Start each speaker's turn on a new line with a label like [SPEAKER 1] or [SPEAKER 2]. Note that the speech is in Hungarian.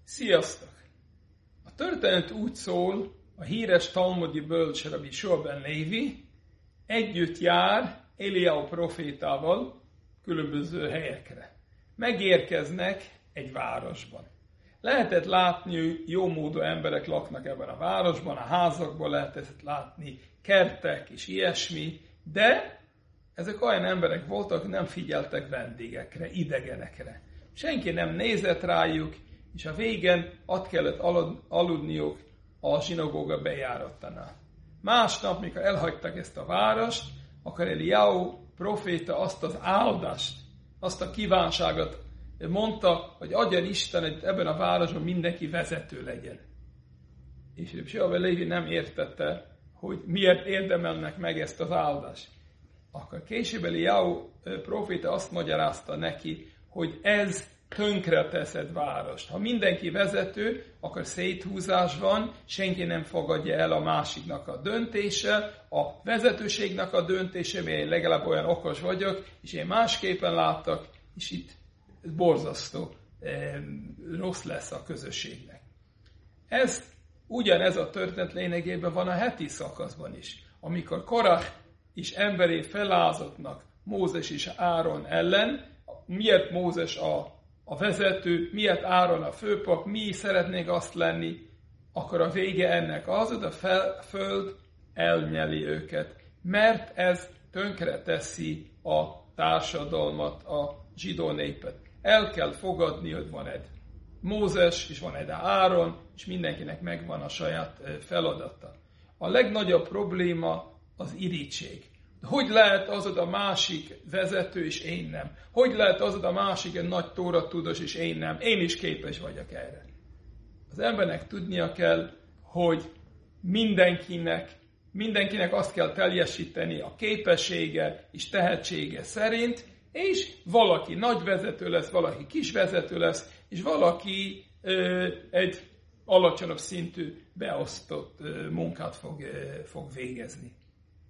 [SPEAKER 1] Sziasztok! A történet úgy szól, a híres talmudi bölcs Rabbi Yehoshua ben Lévi együtt jár Eliáhu profétával különböző helyekre. Megérkeznek egy városban. Lehetett látni, hogy jó módú emberek laknak ebben a városban, a házakban lehetett látni kertek és ilyesmi, de ezek olyan emberek voltak, hogy nem figyeltek vendégekre, idegenekre. Senki nem nézett rájuk, és a végén ott kellett aludniuk a zsinagóga bejáratánál. Másnap, mikor elhagytak ezt a várost, akkor Eliáhu proféta azt az áldást, azt a kívánságot mondta, hogy adjon Isten, hogy ebben a városban mindenki vezető legyen. És Rabbi Yehoshua ben Lévi nem értette, hogy miért érdemelnek meg ezt az áldást. Akkor később Eliáhu proféta azt magyarázta neki, hogy ez tönkre teszed várost. Ha mindenki vezető, akkor széthúzás van, senki nem fogadja el a másiknak a döntése, a vezetőségnek a döntése, mert én legalább olyan okos vagyok, és én másképpen láttak, és itt borzasztó, rossz lesz a közösségnek. Ugyanez a történet lényegében van a heti szakaszban is, amikor Korach és emberé felállazotnak Mózes és Áron ellen. Miért Mózes a vezető, miért Áron a főpap, mi szeretnék azt lenni, akkor a vége ennek az, hogy a föld elnyeli őket, mert ez tönkre teszi a társadalmat, a zsidó népet. El kell fogadni, hogy van egy Mózes, és van egy Áron, és mindenkinek megvan a saját feladata. A legnagyobb probléma az irigység. Hogy lehet az a másik vezető, és én nem? Hogy lehet az a másik egy nagy tóratudós, és én nem? Én is képes vagyok erre. Az embernek tudnia kell, hogy mindenkinek azt kell teljesíteni a képessége és tehetsége szerint, és valaki nagy vezető lesz, valaki kis vezető lesz, és valaki egy alacsonyabb szintű beosztott munkát fog végezni.